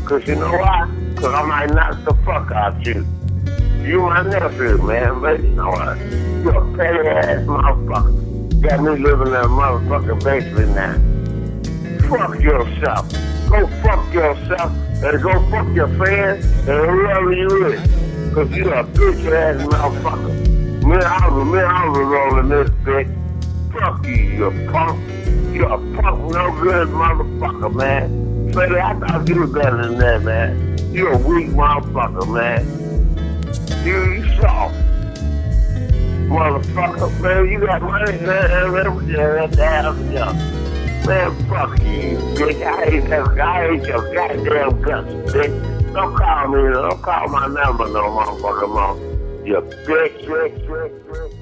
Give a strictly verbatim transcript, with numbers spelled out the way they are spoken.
Cause you know why? Cause I might knock the fuck out you. You my nephew, man, but you know what? You a petty ass motherfucker. Got me living in a motherfucking basement now. Fuck yourself. Go fuck yourself and go fuck your friends and whoever you is. Cause you a bitch ass motherfucker. Me, I was, me, I was rolling this bitch. Fuck you, you punk. You a punk, no good motherfucker, man. Freddy, I thought you was better than that, man. You a weak motherfucker, man. You, you soft. Motherfucker, man, you got money, man, everything, that damn stuff. Man, fuck you, bitch. I hate that, I hate your goddamn guts, bitch. Don't call me, don't call my number no motherfucker, more. You bitch, bitch, bitch, bitch.